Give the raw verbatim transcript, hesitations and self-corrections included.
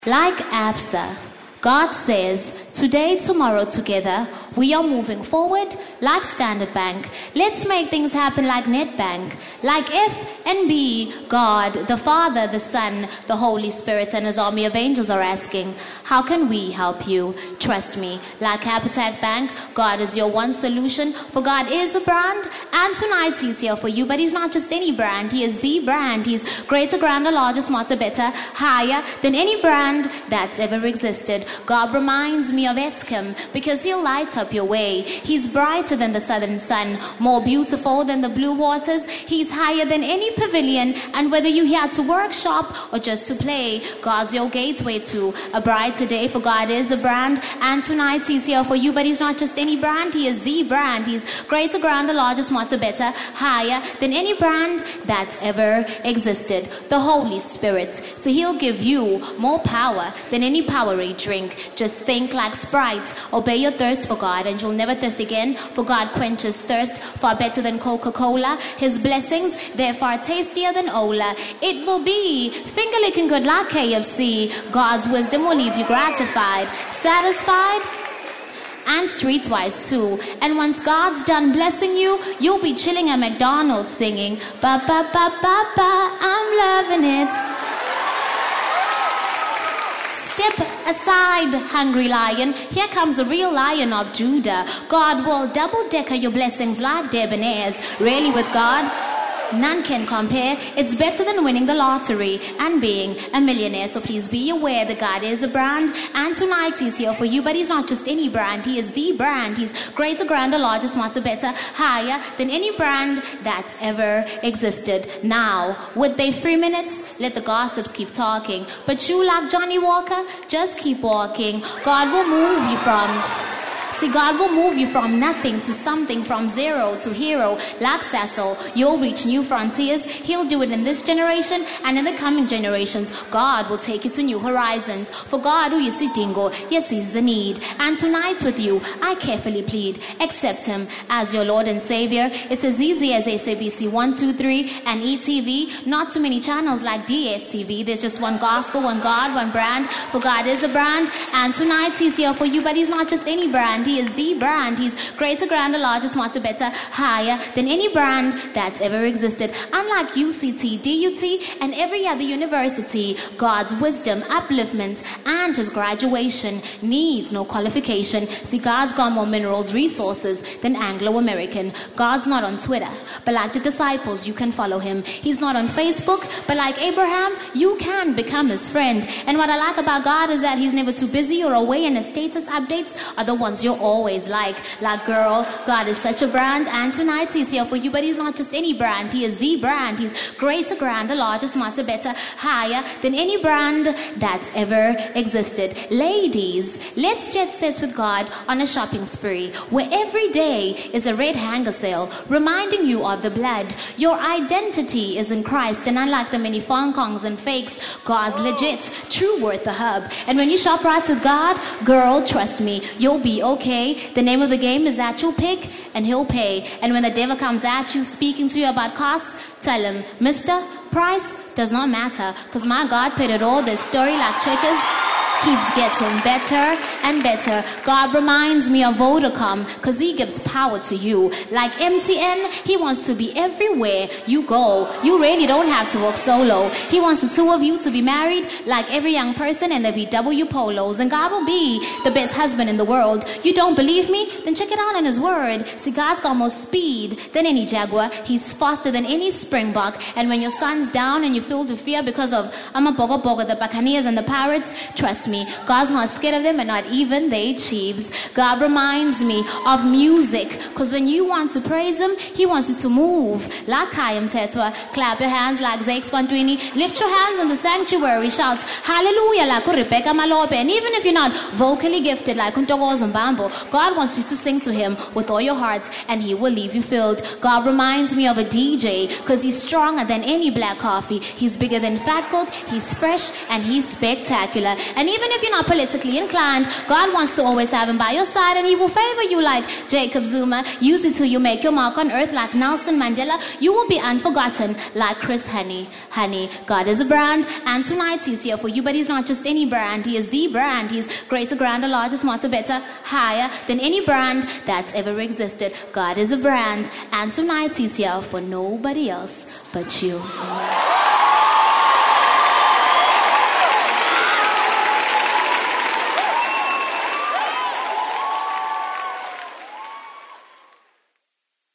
Like ABSA, God says, today, tomorrow, together, we are moving forward like Standard Bank. Let's make things happen like NetBank. Like F and B, God, the Father, the Son, the Holy Spirit, and His army of angels are asking, how can we help you? Trust me, like Capitec Bank, God is your one solution, for God is a brand, and tonight He's here for you, but He's not just any brand, He is the brand. He's greater, grander, larger, smarter, better, higher than any brand that's ever existed. God reminds me of Eskom, because He'll light up your way. He's brighter than the southern sun, more beautiful than the blue waters. He's higher than any pavilion, and whether you're here to workshop or just to play, God's your gateway to a brighter day, for God is a brand, and tonight He's here for you, but He's not just any brand, He is the brand. He's greater, grander, larger, smarter, better, higher than any brand that's ever existed. The Holy Spirit. So He'll give you more power than any Powerade drink. Just think like Sprite. Obey your thirst for God, and you'll never thirst again, for God quenches thirst far better than Coca-Cola. His blessings, they're far tastier than Ola. It will be finger licking good like K F C. God's wisdom will leave you gratified, satisfied, and streetwise too. And once God's done blessing you, you'll be chilling at McDonald's singing, ba ba ba ba ba, I'm loving it. Step aside, hungry lion. Here comes a real lion of Judah. God will double-decker your blessings like debonaires. Really, with God, none can compare. It's better than winning the lottery and being a millionaire. So please be aware that God is a brand, and tonight He's here for you, but He's not just any brand. He is the brand. He's greater, grander, larger, smarter, better, higher than any brand that's ever existed. Now, with their three minutes, let the gossips keep talking. But you, like Johnny Walker, just keep walking. God will move you from... See, God will move you from nothing to something, from zero to hero. Like Cecil, you'll reach new frontiers. He'll do it in this generation and in the coming generations. God will take you to new horizons. For God, who you see dingo, yes, He's the need. And tonight with you, I carefully plead, accept Him as your Lord and Savior. It's as easy as S A B C one two three and E T V. Not too many channels like D S T V. There's just one gospel, one God, one brand. For God is a brand. And tonight He's here for you, but He's not just any brand. He is the brand. He's greater, grander, larger, smarter, better, higher than any brand that's ever existed. Unlike U C T, D U T, and every other university, God's wisdom, upliftment, and His graduation needs no qualification. See, God's got more minerals, resources than Anglo-American. God's not on Twitter, but like the disciples, you can follow Him. He's not on Facebook, but like Abraham, you can become His friend. And what I like about God is that He's never too busy or away, and His status updates are the ones you're always like. Like, girl, God is such a brand, and tonight He's here for you, but He's not just any brand. He is the brand. He's greater, grander, larger, smarter, better, higher than any brand that's ever existed. Ladies, let's jet set with God on a shopping spree, where every day is a red hanger sale, reminding you of the blood. Your identity is in Christ, and unlike the many Fong Kongs and fakes, God's legit, true worth the hub. And when you shop right with God, girl, trust me, you'll be okay. The name of the game is that you'll pick and He'll pay. And when the devil comes at you speaking to you about costs, tell him, Mister, price does not matter, because my God paid it all. This story like checkers keeps getting better and better. God reminds me of Vodacom, because He gives power to you. Like M T N, He wants to be everywhere you go. You really don't have to walk solo. He wants the two of you to be married like every young person in the V W polos. And God will be the best husband in the world. You don't believe me? Then check it out in His word. See, God's got more speed than any Jaguar. He's faster than any Springbok. And when your son's down and you're filled with fear because of Amapogo Pogo, the Buccaneers and the Pirates, trust me, God's not scared of them, and not even they Chiefs. God reminds me of music, because when you want to praise Him, He wants you to move. Like Kayam Tetwa, clap your hands like Zakes Pantwini, lift your hands in the sanctuary, shout hallelujah like Rebecca Malope. And even if you're not vocally gifted like Untogoz and Bambo, God wants you to sing to Him with all your heart, and He will leave you filled. God reminds me of a D J, because He's stronger than any black coffee. He's bigger than Fat Coke, He's fresh, and He's spectacular. And even even if you're not politically inclined, God wants to always have him by your side, and he will favor you like Jacob Zuma. Use it till you make your mark on earth like Nelson Mandela. You will be unforgotten like Chris Honey. Honey, God is a brand, and tonight he's here for you, but he's not just any brand. He is the brand. He's greater, grander, larger, smarter, better, higher than any brand that's ever existed. God is a brand, and tonight he's here for nobody else but you.